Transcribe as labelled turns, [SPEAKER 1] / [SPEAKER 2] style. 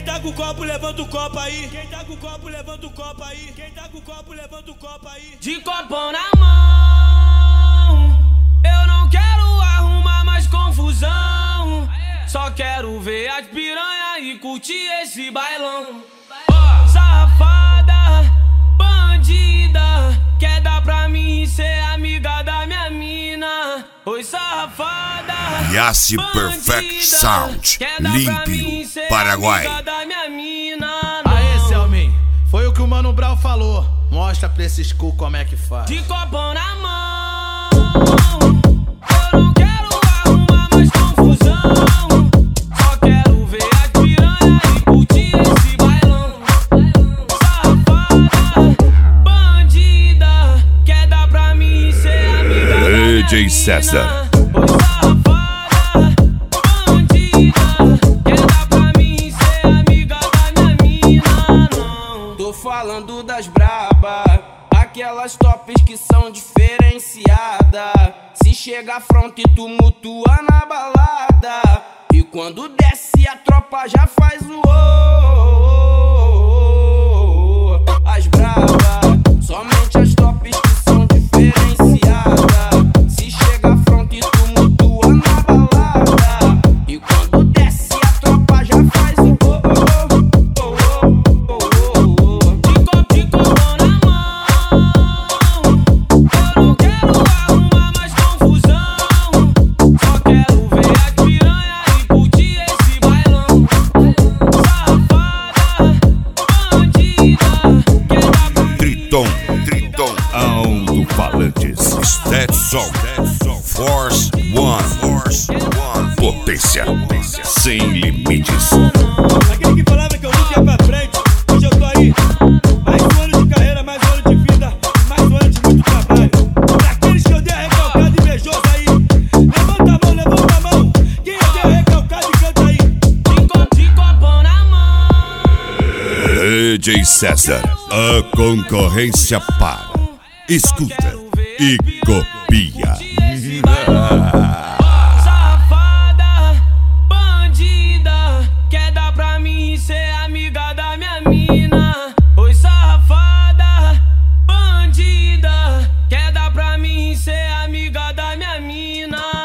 [SPEAKER 1] Quem tá com o copo, levanta o copo aí. Quem tá com o copo, levanta o copo aí. Quem tá com o copo, levanta o copo aí.
[SPEAKER 2] De copão na mão, eu não quero arrumar mais confusão. Só quero ver as piranha e curtir esse bailão. Safada, bandida, quer dar pra mim ser amiga da minha mina. Oi, safada,
[SPEAKER 3] Yassi Perfect Sound, Límpio, Paraguai.
[SPEAKER 4] Aê, Selmin, foi o que o Mano Brown falou. Mostra pra esses cu como é que faz.
[SPEAKER 2] De copão na mão, eu não quero arrumar mais confusão. Só quero ver as piranha e curtir esse bailão. Safada, bandida, quer dar pra mim ser amiga da minha
[SPEAKER 3] DJ
[SPEAKER 2] mina.
[SPEAKER 3] César.
[SPEAKER 2] Oi, safada, bandida, quer dar pra mim ser amiga da minha mina. Não, tô falando das braba, aquelas tops que são diferenciadas. Se chega front e tumultua na balada, e quando desce a tropa já faz o as braba, somente as tops que são diferenciadas. Se chega front e tumultua na balada, e quando desce a tropa já faz o de copão na mão, eu não quero arrumar mais confusão. Só quero ver as piranha e curtir esse bailão. Safada, bandida, quer dar pra
[SPEAKER 3] Triton, alto-falantes, Stetson, Force One, potência, sem limites.
[SPEAKER 1] Aquele que falava que eu nunca ia pra frente, hoje eu tô aí. Mais um ano de carreira, mais um ano de vida, mais um ano de muito trabalho. Pra aqueles que eu dei a recalcada e invejoso aí, levanta a mão. Quem eu dei a recalcada e canta aí.
[SPEAKER 2] de copão na mão.
[SPEAKER 3] DJ César, a concorrência para. Escuta e copia.